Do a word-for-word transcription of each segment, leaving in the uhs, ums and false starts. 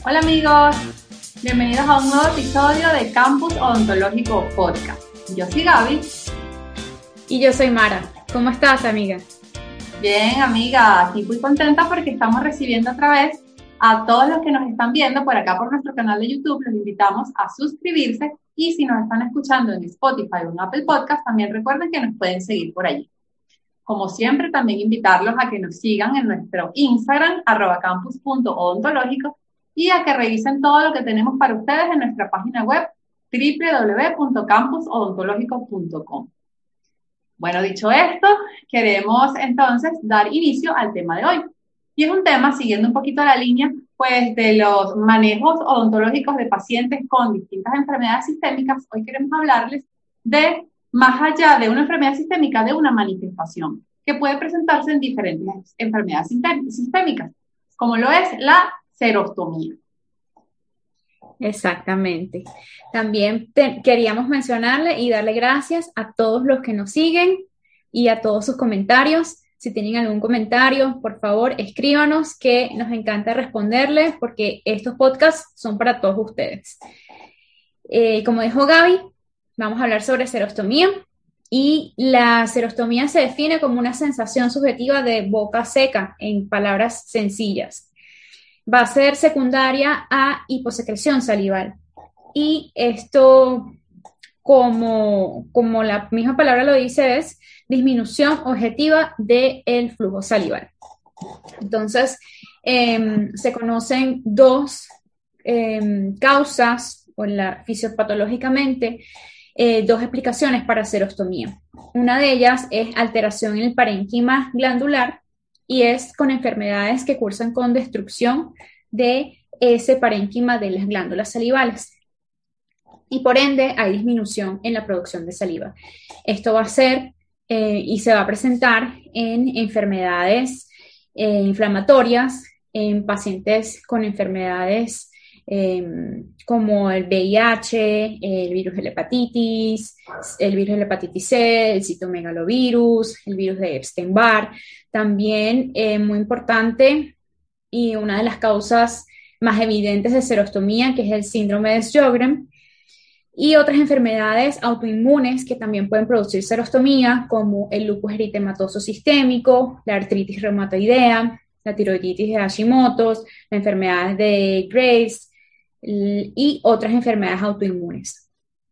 Hola amigos, bienvenidos a un nuevo episodio de Campus Odontológico Podcast. Yo soy Gaby. Y yo soy Mara. ¿Cómo estás, amiga? Bien, amiga, aquí muy contenta porque estamos recibiendo otra vez a todos los que nos están viendo por acá por nuestro canal de YouTube. Los invitamos a suscribirse y si nos están escuchando en Spotify o en Apple Podcast, también recuerden que nos pueden seguir por allí. Como siempre, también invitarlos a que nos sigan en nuestro Instagram, arroba campus punto odontológico, y a que revisen todo lo que tenemos para ustedes en nuestra página web, doble u doble u doble u punto campus odontológico punto com. Bueno, dicho esto, queremos entonces dar inicio al tema de hoy. Y es un tema, siguiendo un poquito la línea, pues, de los manejos odontológicos de pacientes con distintas enfermedades sistémicas. Hoy queremos hablarles de, más allá de una enfermedad sistémica, de una manifestación que puede presentarse en diferentes enfermedades sistémicas, como lo es la serostomía. Exactamente. También te, queríamos mencionarle y darle gracias a todos los que nos siguen y a todos sus comentarios. Si tienen algún comentario, por favor, escríbanos, que nos encanta responderles porque estos podcasts son para todos ustedes. Eh, como dijo Gaby, vamos a hablar sobre serostomía. Y la serostomía se define como una sensación subjetiva de boca seca, en palabras sencillas. Va a ser secundaria a hiposecreción salival. Y esto, como, como la misma palabra lo dice, es disminución objetiva del flujo salival. Entonces, eh, se conocen dos eh, causas, o la, fisiopatológicamente, eh, dos explicaciones para serostomía. Una de ellas es alteración en el parénquima glandular, y es con enfermedades que cursan con destrucción de ese parénquima de las glándulas salivales. Y por ende hay disminución en la producción de saliva. Esto va a ser eh, y se va a presentar en enfermedades eh, inflamatorias, en pacientes con enfermedades eh, como el V I H, el virus de la hepatitis, el virus de la hepatitis C, el citomegalovirus, el virus de Epstein-Barr. También eh, muy importante y una de las causas más evidentes de serostomía, que es el síndrome de Sjögren, y otras enfermedades autoinmunes que también pueden producir serostomía, como el lupus eritematoso sistémico, la artritis reumatoidea, la tiroiditis de Hashimoto, la enfermedad de Graves y otras enfermedades autoinmunes.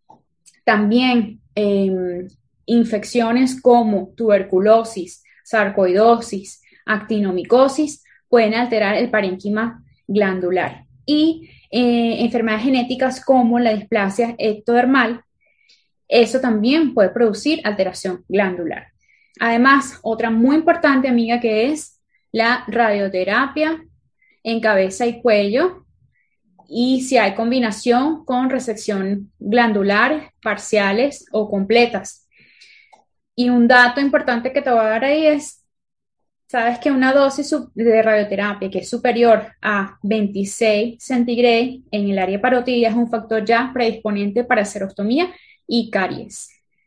También eh, infecciones como tuberculosis, sarcoidosis, actinomicosis pueden alterar el parénquima glandular. Y eh, enfermedades genéticas como la displasia ectodermal, eso también puede producir alteración glandular. Además, otra muy importante, amiga, que es la radioterapia en cabeza y cuello, y si hay combinación con resección glandular, parciales o completas. Y un dato importante que te voy a dar ahí es, sabes que una dosis de radioterapia que es superior a veintiséis centígrados en el área parótida es un factor ya predisponente para serostomía y caries.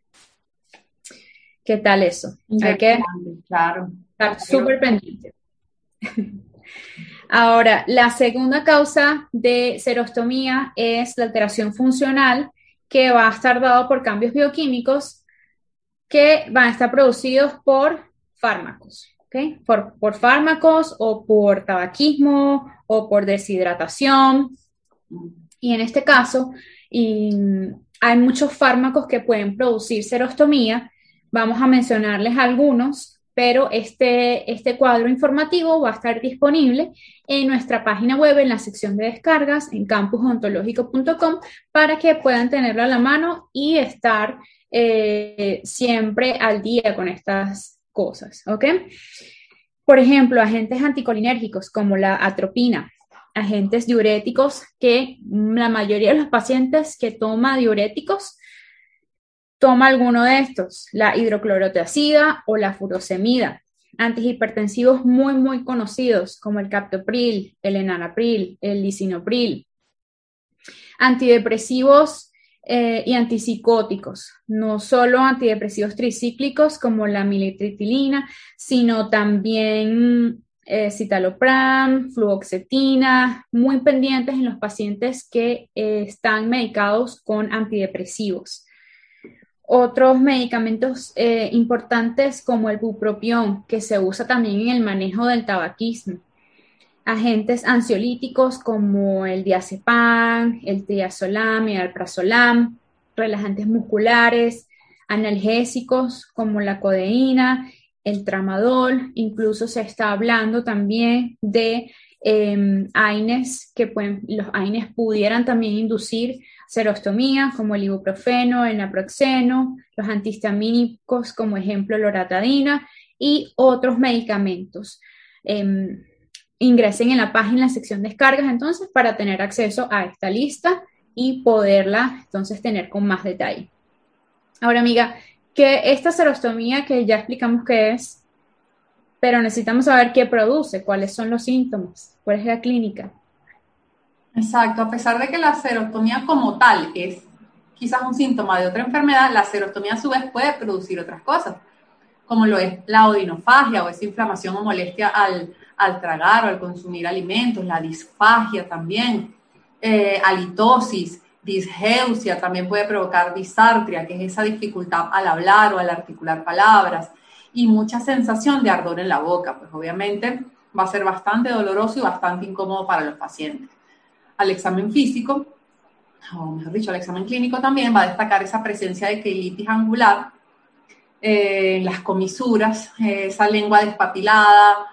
¿Qué tal eso? Hay que claro, estar súper pendiente. Ahora, la segunda causa de serostomía es la alteración funcional, que va a estar dado por cambios bioquímicos que van a estar producidos por fármacos, ¿okay? Por, por fármacos o por tabaquismo o por deshidratación. Y en este caso, y, hay muchos fármacos que pueden producir serostomía. Vamos a mencionarles algunos, pero este, este cuadro informativo va a estar disponible en nuestra página web, en la sección de descargas, en campus odontológico punto com, para que puedan tenerlo a la mano y estar eh, siempre al día con estas cosas, ¿ok? Por ejemplo, agentes anticolinérgicos como la atropina, agentes diuréticos, que la mayoría de los pacientes que toma diuréticos toma alguno de estos, la hidroclorotiazida o la furosemida. Antihipertensivos muy, muy conocidos como el captopril, el enalapril, el lisinopril. Antidepresivos eh, y antipsicóticos, no solo antidepresivos tricíclicos como la militritilina, sino también eh, citalopram, fluoxetina, muy pendientes en los pacientes que eh, están medicados con antidepresivos. Otros medicamentos eh, importantes como el bupropión, que se usa también en el manejo del tabaquismo. Agentes ansiolíticos como el diazepam, el triazolam y el alprazolam, relajantes musculares, analgésicos como la codeína, el tramadol, incluso se está hablando también de eh, AINES, que pueden, los AINES pudieran también inducir serostomía, como el ibuprofeno, el naproxeno, los antihistamínicos, como ejemplo loratadina, y otros medicamentos. Eh, Ingresen en la página, en la sección descargas, entonces, para tener acceso a esta lista y poderla, entonces, tener con más detalle. Ahora, amiga, que esta serostomía que ya explicamos qué es, pero necesitamos saber qué produce, cuáles son los síntomas, cuál es la clínica. Exacto, a pesar de que la serostomía como tal es quizás un síntoma de otra enfermedad, la serostomía a su vez puede producir otras cosas, como lo es la odinofagia o esa inflamación o molestia al, al tragar o al consumir alimentos, la disfagia también, eh, halitosis, disgeusia, también puede provocar disartria, que es esa dificultad al hablar o al articular palabras, y mucha sensación de ardor en la boca, pues obviamente va a ser bastante doloroso y bastante incómodo para los pacientes. Al examen físico, o mejor dicho, al examen clínico también va a destacar esa presencia de quelitis angular, eh, las comisuras, eh, esa lengua despapilada,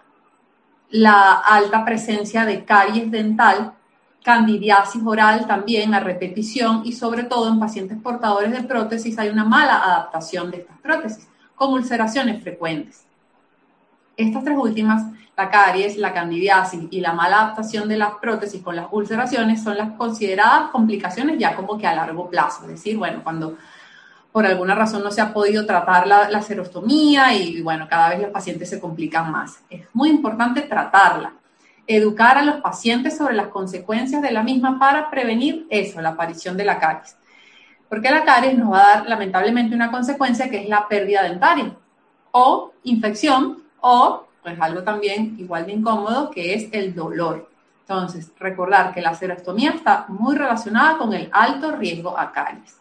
la alta presencia de caries dental, candidiasis oral también a repetición y sobre todo en pacientes portadores de prótesis hay una mala adaptación de estas prótesis, con ulceraciones frecuentes. Estas tres últimas, la caries, la candidiasis y la mala adaptación de las prótesis con las ulceraciones son las consideradas complicaciones ya como que a largo plazo, es decir, bueno, cuando por alguna razón no se ha podido tratar la, la serostomía y, y bueno, cada vez los pacientes se complican más. Es muy importante tratarla, educar a los pacientes sobre las consecuencias de la misma para prevenir eso, la aparición de la caries. Porque la caries nos va a dar lamentablemente una consecuencia que es la pérdida dentaria o infección o pues algo también igual de incómodo que es el dolor. Entonces, recordar que la serostomía está muy relacionada con el alto riesgo a caries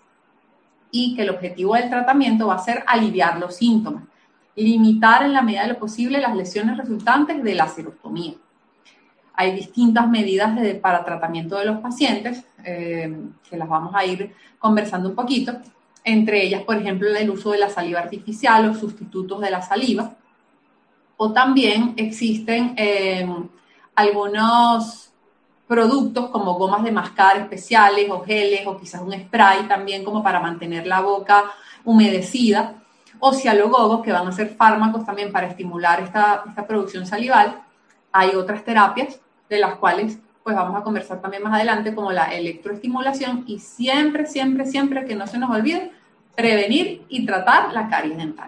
y que el objetivo del tratamiento va a ser aliviar los síntomas, limitar en la medida de lo posible las lesiones resultantes de la serostomía. Hay distintas medidas de, para tratamiento de los pacientes, eh, que las vamos a ir conversando un poquito, entre ellas, por ejemplo, el uso de la saliva artificial o sustitutos de la saliva, o también existen eh, algunos productos como gomas de mascar especiales o geles o quizás un spray también como para mantener la boca humedecida, o cialogogos que van a ser fármacos también para estimular esta, esta producción salival. Hay otras terapias de las cuales pues vamos a conversar también más adelante como la electroestimulación y siempre, siempre, siempre que no se nos olvide prevenir y tratar la caries dental.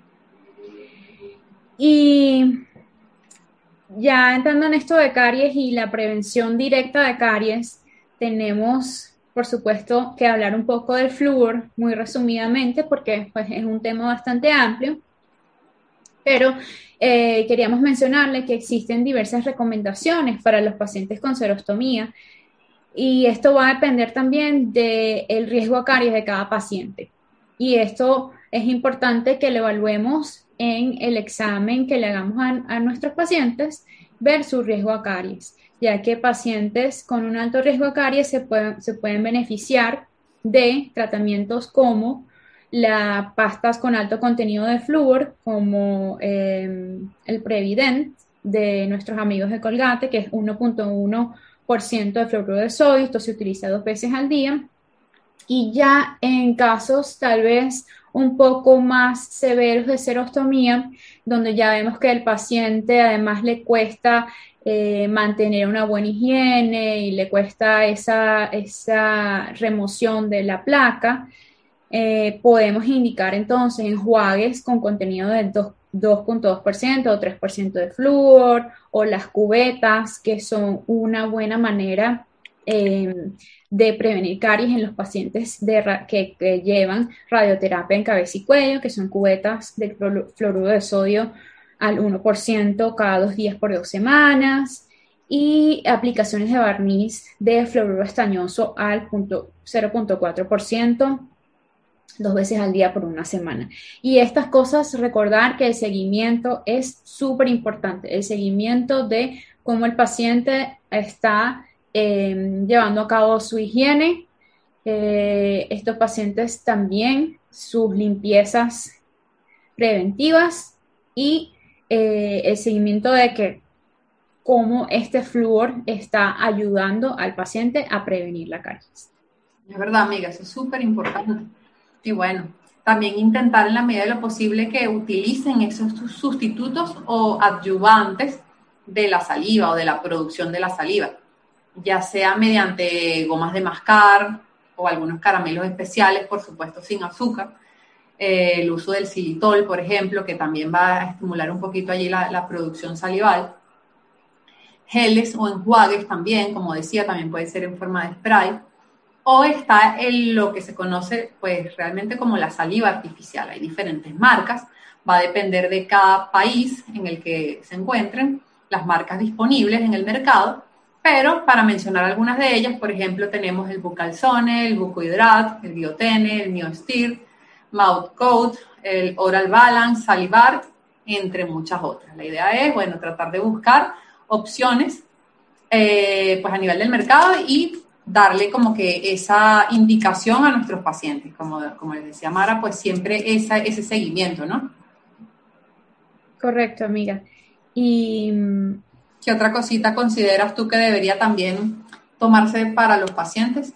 Y ya entrando en esto de caries y la prevención directa de caries, tenemos, por supuesto, que hablar un poco del flúor, muy resumidamente, porque pues, es un tema bastante amplio, pero eh, queríamos mencionarle que existen diversas recomendaciones para los pacientes con serostomía y esto va a depender también del riesgo a caries de cada paciente. Y esto es importante que lo evaluemos en el examen que le hagamos a, a nuestros pacientes, ver su riesgo a caries, ya que pacientes con un alto riesgo a caries se pueden, se pueden beneficiar de tratamientos como las pastas con alto contenido de flúor, como eh, el Prevident de nuestros amigos de Colgate, que es uno punto uno por ciento de fluoruro de sodio. Esto se utiliza dos veces al día. Y ya en casos tal vez un poco más severos de serostomía, donde ya vemos que el paciente además le cuesta eh, mantener una buena higiene y le cuesta esa, esa remoción de la placa, eh, podemos indicar entonces enjuagues con contenido del dos punto dos por ciento o tres por ciento de flúor, o las cubetas, que son una buena manera eh, de prevenir caries en los pacientes de que, que llevan radioterapia en cabeza y cuello, que son cubetas de fluoruro de sodio al uno por ciento cada dos días por dos semanas y aplicaciones de barniz de fluoruro estañoso al cero punto cuatro por ciento dos veces al día por una semana. Y estas cosas, recordar que el seguimiento es súper importante, el seguimiento de cómo el paciente está eh, llevando a cabo su higiene. Eh, estos pacientes también sus limpiezas preventivas y eh, el seguimiento de que cómo este flúor está ayudando al paciente a prevenir la caries. Es verdad, amiga, eso es súper importante. Y bueno, también intentar en la medida de lo posible que utilicen esos sustitutos o adyuvantes de la saliva o de la producción de la saliva, ya sea mediante gomas de mascar o algunos caramelos especiales, por supuesto sin azúcar, eh, el uso del xilitol, por ejemplo, que también va a estimular un poquito allí la, la producción salival, geles o enjuagues también, como decía, también puede ser en forma de spray, o está en lo que se conoce pues realmente como la saliva artificial. Hay diferentes marcas, va a depender de cada país en el que se encuentren las marcas disponibles en el mercado, pero para mencionar algunas de ellas, por ejemplo, tenemos el Bucalzone, el Bucohydrat, el Biotene, el Neostir, Mouth Coat, el Oral Balance, Salivart, entre muchas otras. La idea es, bueno, tratar de buscar opciones eh, pues a nivel del mercado y darle como que esa indicación a nuestros pacientes, como, como les decía Mara, pues siempre esa, ese seguimiento, ¿no? Correcto, amiga. Y ¿qué otra cosita consideras tú que debería también tomarse para los pacientes?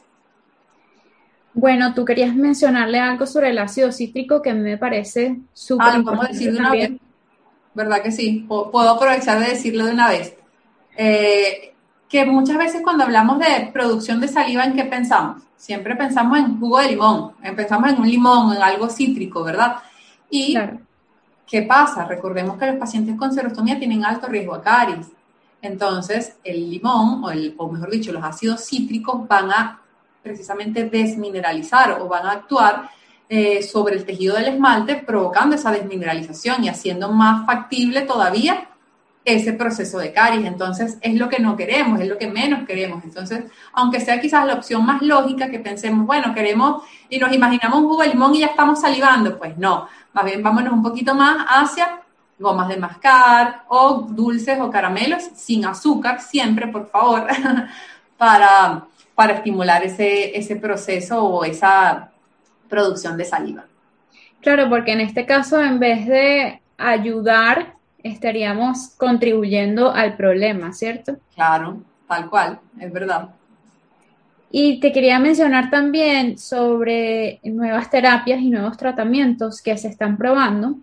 bueno, tú querías mencionarle algo sobre el ácido cítrico que a mí me parece súper Ah, lo podemos decir importante de una vez, también. ¿verdad que sí? Puedo aprovechar de decirlo de una vez. Eh, que muchas veces cuando hablamos de producción de saliva, ¿en qué pensamos? Siempre pensamos en jugo de limón, pensamos en un limón, en algo cítrico, ¿verdad? Y Claro. ¿qué pasa? Recordemos que los pacientes con serostomía tienen alto riesgo a caries. Entonces, el limón, o, el, o mejor dicho, los ácidos cítricos van a precisamente desmineralizar o van a actuar eh, sobre el tejido del esmalte, provocando esa desmineralización y haciendo más factible todavía ese proceso de caries. Entonces, es lo que no queremos, es lo que menos queremos. Entonces, aunque sea quizás la opción más lógica que pensemos, bueno, queremos y nos imaginamos un jugo de limón y ya estamos salivando, pues no, más bien vámonos un poquito más hacia gomas de mascar o dulces o caramelos sin azúcar, siempre, por favor, para, para estimular ese, ese proceso o esa producción de saliva. Claro, porque en este caso, en vez de ayudar, estaríamos contribuyendo al problema, ¿cierto? Claro, tal cual, es verdad. Y te quería mencionar también sobre nuevas terapias y nuevos tratamientos que se están probando,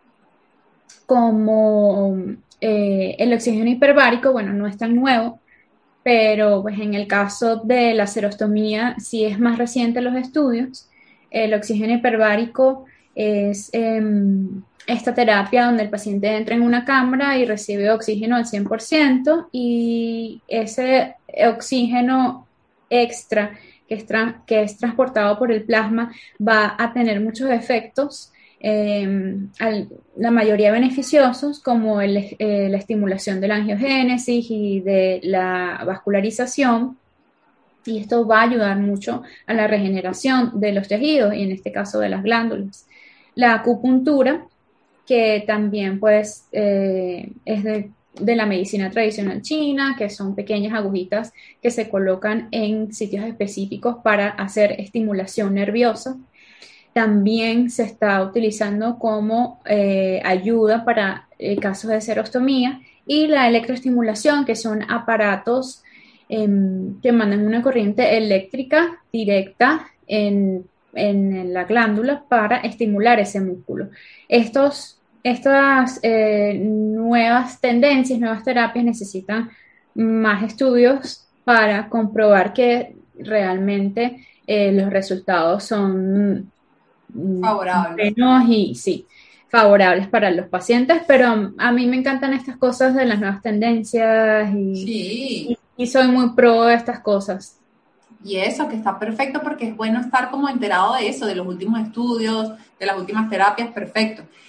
como eh, el oxígeno hiperbárico. Bueno, no es tan nuevo, pero pues en el caso de la serostomía sí es más reciente los estudios. El oxígeno hiperbárico es eh, esta terapia donde el paciente entra en una cámara y recibe oxígeno al cien por ciento y ese oxígeno extra que es, tra que es transportado por el plasma va a tener muchos efectos, eh, al, la mayoría beneficiosos, como el, eh, la estimulación de la angiogénesis y de la vascularización, y esto va a ayudar mucho a la regeneración de los tejidos y en este caso de las glándulas. La acupuntura, que también pues eh, es de, de la medicina tradicional china, que son pequeñas agujitas que se colocan en sitios específicos para hacer estimulación nerviosa. También se está utilizando como eh, ayuda para eh, casos de serostomía y la electroestimulación, que son aparatos eh, que mandan una corriente eléctrica directa en, en, la glándula para estimular ese músculo. Estos, estas eh, nuevas tendencias, nuevas terapias necesitan más estudios para comprobar que realmente eh, los resultados son Favorable. buenos y sí, favorables para los pacientes, pero a mí me encantan estas cosas de las nuevas tendencias y, Sí, y, y soy muy pro de estas cosas. y eso, que está perfecto porque es bueno estar como enterado de eso, de los últimos estudios, de las últimas terapias, perfecto.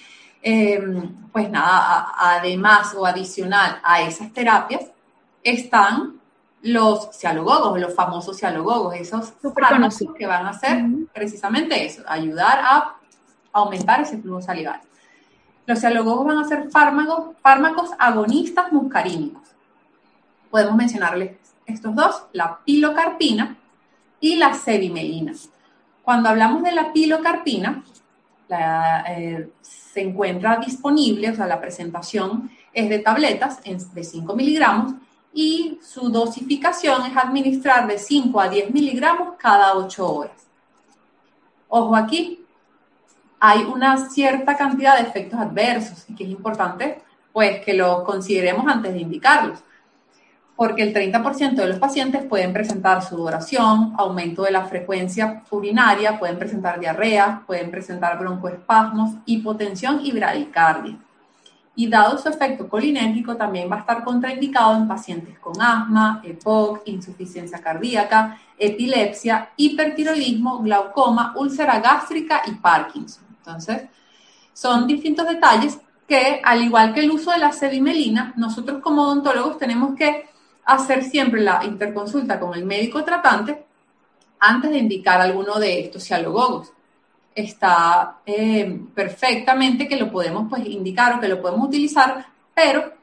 Eh, pues nada, a, además o adicional a esas terapias están los cialogogos, los famosos cialogogos, esos Súper fármacos conocido. que van a hacer Ujú. precisamente eso, ayudar a aumentar ese flujo salival. Los cialogogos van a ser fármacos, fármacos agonistas muscarínicos. Podemos mencionarles estos dos, la pilocarpina y la cevimelina. Cuando hablamos de la pilocarpina, la, eh, se encuentra disponible, o sea, la presentación es de tabletas de cinco miligramos y su dosificación es administrar de cinco a diez miligramos cada ocho horas. Ojo aquí, hay una cierta cantidad de efectos adversos y que es importante pues que lo consideremos antes de indicarlos, porque el treinta por ciento de los pacientes pueden presentar sudoración, aumento de la frecuencia urinaria, pueden presentar diarrea, pueden presentar broncoespasmos, hipotensión y bradicardia. Y dado su efecto colinérgico, también va a estar contraindicado en pacientes con asma, E P O C, insuficiencia cardíaca, epilepsia, hipertiroidismo, glaucoma, úlcera gástrica y Parkinson. Entonces, son distintos detalles que, al igual que el uso de la cevimelina, nosotros como odontólogos tenemos que hacer siempre la interconsulta con el médico tratante antes de indicar alguno de estos cialogogos. Está eh, perfectamente que lo podemos pues indicar o que lo podemos utilizar, pero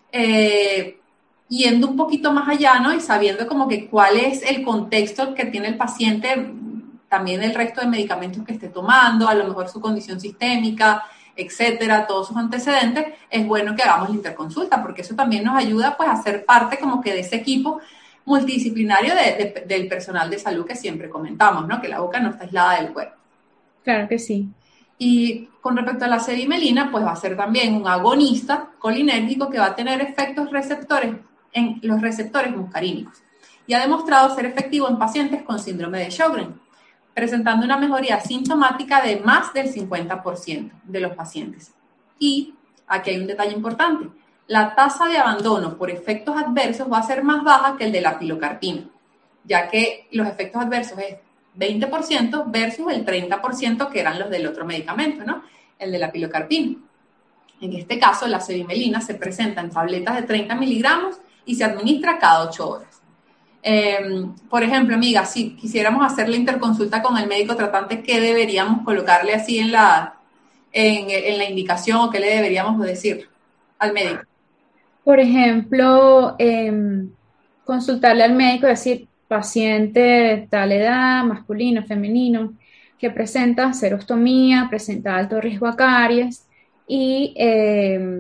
eh, yendo un poquito más allá, ¿no? Y sabiendo como que cuál es el contexto que tiene el paciente, también el resto de medicamentos que esté tomando, a lo mejor su condición sistémica, etcétera, todos sus antecedentes, es bueno que hagamos la interconsulta, porque eso también nos ayuda pues a ser parte como que de ese equipo multidisciplinario de, de, del personal de salud que siempre comentamos, ¿no? Que la boca no está aislada del cuerpo. Claro que sí. Y con respecto a la cevimelina, pues va a ser también un agonista colinérgico que va a tener efectos receptores en los receptores muscarínicos y ha demostrado ser efectivo en pacientes con síndrome de Sjögren, presentando una mejoría sintomática de más del cincuenta por ciento de los pacientes. Y aquí hay un detalle importante, la tasa de abandono por efectos adversos va a ser más baja que el de la pilocarpina, ya que los efectos adversos es veinte por ciento versus el treinta por ciento que eran los del otro medicamento, ¿no? El de la pilocarpina. En este caso, la cevimelina se presenta en tabletas de treinta miligramos y se administra cada ocho horas. Eh, por ejemplo, amiga, si quisiéramos hacer la interconsulta con el médico tratante, ¿qué deberíamos colocarle así en la, en, en la indicación o qué le deberíamos decir al médico? Por ejemplo, eh, consultarle al médico, decir, paciente de tal edad, masculino, femenino, que presenta serostomía, presenta alto riesgo a caries y eh,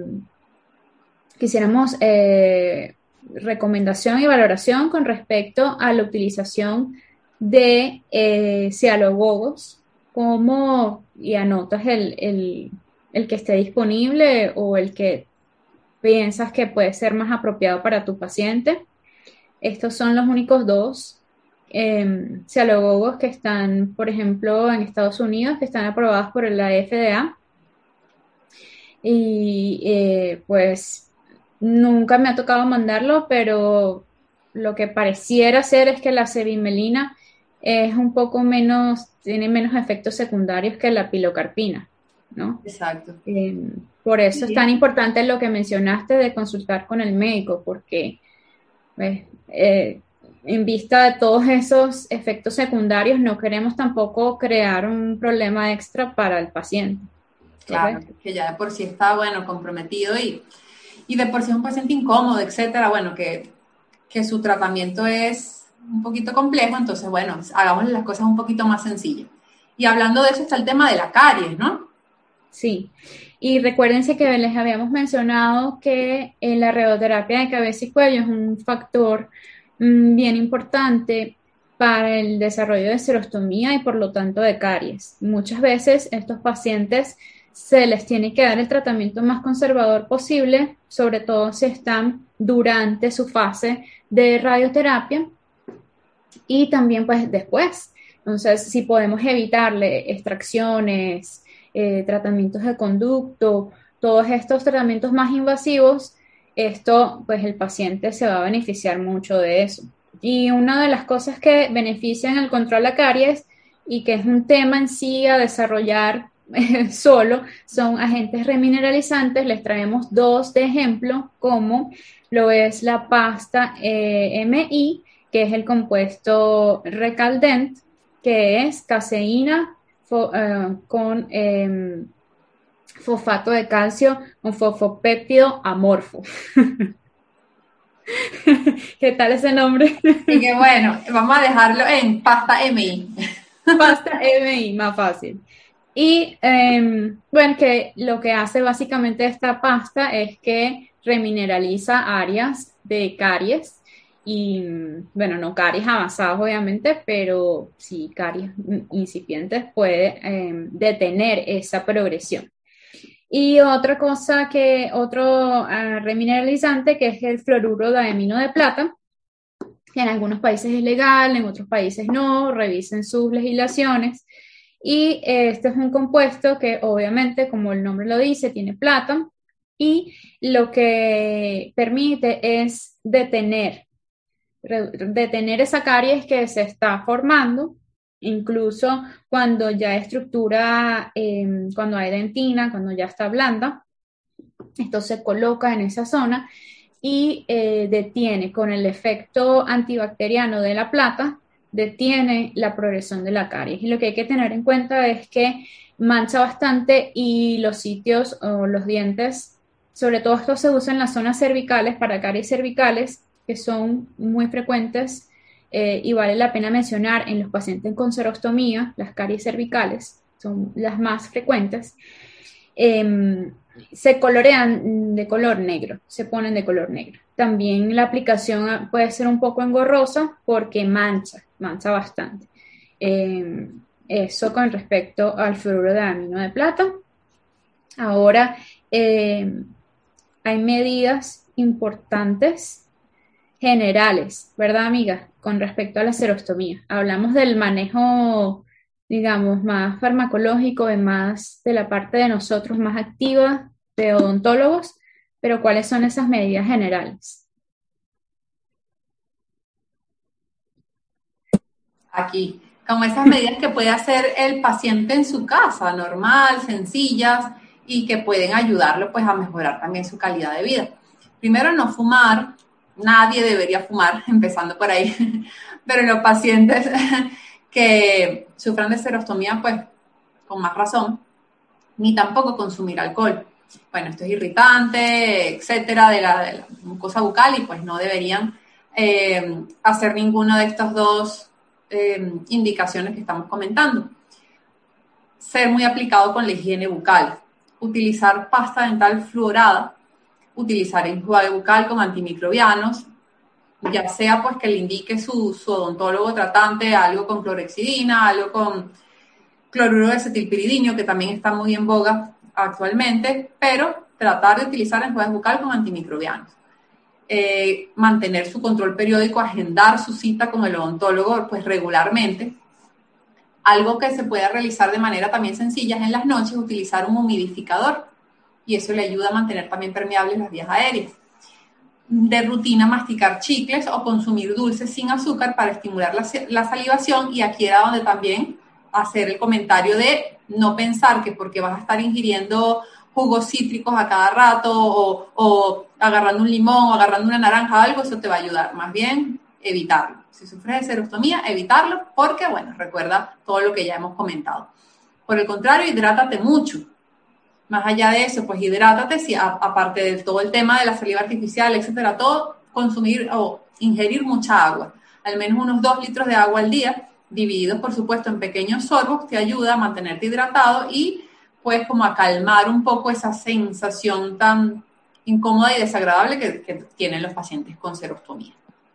quisiéramos eh, recomendación y valoración con respecto a la utilización de eh, cialogogos, como y anotas el, el, el que esté disponible o el que piensas que puede ser más apropiado para tu paciente. Estos son los únicos dos eh, cialogogos que están, por ejemplo, en Estados Unidos, que están aprobados por la F D A. Y eh, pues nunca me ha tocado mandarlo, pero lo que pareciera ser es que la cevimelina es un poco menos, tiene menos efectos secundarios que la pilocarpina, ¿no? Exacto. Eh, por eso es tan Sí. importante lo que mencionaste de consultar con el médico, porque pues, eh, en vista de todos esos efectos secundarios, no queremos tampoco crear un problema extra para el paciente, Claro, ¿correcto? que ya de por sí está, bueno, comprometido y, y de por sí es un paciente incómodo, etcétera, bueno, que, que su tratamiento es un poquito complejo, entonces, bueno, hagámosle las cosas un poquito más sencillas. Y hablando de eso está el tema de la caries, ¿no? Sí. Y recuérdense que les habíamos mencionado que eh, la radioterapia de cabeza y cuello es un factor mm, bien importante para el desarrollo de serostomía y por lo tanto de caries. Muchas veces estos pacientes se les tiene que dar el tratamiento más conservador posible, sobre todo si están durante su fase de radioterapia y también pues después. Entonces, si podemos evitarle extracciones, eh, tratamientos de conducto, todos estos tratamientos más invasivos, esto pues el paciente se va a beneficiar mucho de eso. Y una de las cosas que benefician el control de caries y que es un tema en sí a desarrollar solo son agentes remineralizantes. Les traemos dos de ejemplo, como lo es la pasta eh, M I, que es el compuesto Recaldent, que es caseína fo- eh, con eh, fosfato de calcio, con fosfopéptido amorfo. ¿Qué tal ese nombre? Y que bueno, vamos a dejarlo en pasta M I. Pasta M I, más fácil. Y eh, bueno, que lo que hace básicamente esta pasta es que remineraliza áreas de caries y, bueno, no caries avanzadas obviamente, pero sí caries incipientes puede eh, detener esa progresión. Y otra cosa que, otro uh, remineralizante que es el fluoruro de amino de plata, que en algunos países es legal, en otros países no, revisen sus legislaciones. Y eh, este es un compuesto que obviamente, como el nombre lo dice, tiene plata y lo que permite es detener, detener esa caries que se está formando, incluso cuando ya hay estructura, eh, cuando hay dentina, cuando ya está blanda, esto se coloca en esa zona y eh, detiene con el efecto antibacteriano de la plata, detiene la progresión de la caries. Y lo que hay que tener en cuenta es que mancha bastante y los sitios o los dientes, sobre todo esto se usa en las zonas cervicales para caries cervicales, que son muy frecuentes eh, y vale la pena mencionar en los pacientes con serostomía, las caries cervicales son las más frecuentes. Eh, se colorean de color negro, se ponen de color negro. También la aplicación puede ser un poco engorrosa porque mancha, mancha bastante. Eh, eso con respecto al fluoruro de amino de plata. Ahora, eh, hay medidas importantes generales, ¿verdad, amiga? Con respecto a la serostomía. Hablamos del manejo, digamos, más farmacológico, de más de la parte de nosotros más activa, de odontólogos, pero ¿cuáles son esas medidas generales? Aquí, como esas medidas que puede hacer el paciente en su casa, normal, sencillas, y que pueden ayudarlo pues a mejorar también su calidad de vida. Primero, no fumar, nadie debería fumar, empezando por ahí, pero los pacientes que sufran de serostomía, pues con más razón, ni tampoco consumir alcohol. Bueno, esto es irritante, etcétera, de la, de la mucosa bucal y pues no deberían eh, hacer ninguno de estos dos eh, indicaciones que estamos comentando. Ser muy aplicado con la higiene bucal, utilizar pasta dental fluorada, utilizar enjuague bucal con antimicrobianos, ya sea pues que le indique su, su odontólogo tratante algo con clorexidina, algo con cloruro de acetilpiridino, que también está muy en boga actualmente, pero tratar de utilizar enjuague bucal con antimicrobianos. Eh, mantener su control periódico, agendar su cita con el odontólogo pues regularmente. Algo que se puede realizar de manera también sencilla es en las noches utilizar un humidificador y eso le ayuda a mantener también permeables las vías aéreas. De rutina masticar chicles o consumir dulces sin azúcar para estimular la, la salivación, y aquí era donde también hacer el comentario de no pensar que porque vas a estar ingiriendo jugos cítricos a cada rato o, o agarrando un limón o agarrando una naranja o algo, eso te va a ayudar. Más bien, evitarlo. Si sufres de serostomía, evitarlo porque, bueno, recuerda todo lo que ya hemos comentado. Por el contrario, hidrátate mucho. Más allá de eso, pues hidrátate, si a, aparte de todo el tema de la saliva artificial, etcétera, todo, consumir o ingerir mucha agua. Al menos unos dos litros de agua al día, divididos, por supuesto, en pequeños sorbos, te ayuda a mantenerte hidratado y pues como a calmar un poco esa sensación tan incómoda y desagradable que, que tienen los pacientes con serostomía.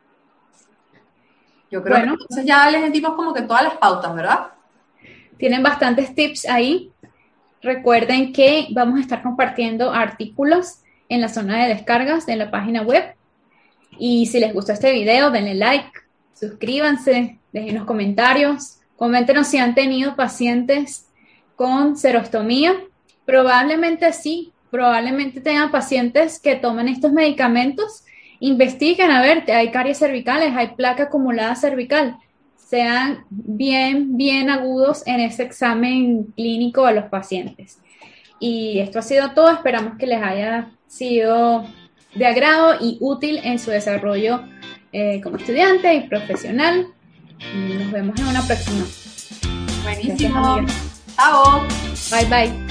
Yo creo Bueno, que entonces ya les dimos como que todas las pautas, ¿verdad? tienen bastantes tips ahí. Recuerden que vamos a estar compartiendo artículos en la zona de descargas de la página web. Y si les gustó este video, denle like, suscríbanse, dejen los comentarios, coméntenos si han tenido pacientes con serostomía. Probablemente sí, probablemente tengan pacientes que tomen estos medicamentos. Investiguen, a ver, hay caries cervicales, hay placa acumulada cervical. sean bien, bien agudos en ese examen clínico a los pacientes. Y esto ha sido todo, esperamos que les haya sido de agrado y útil en su desarrollo eh, como estudiante y profesional. Nos vemos en una próxima. Buenísimo. Chao. Bye bye.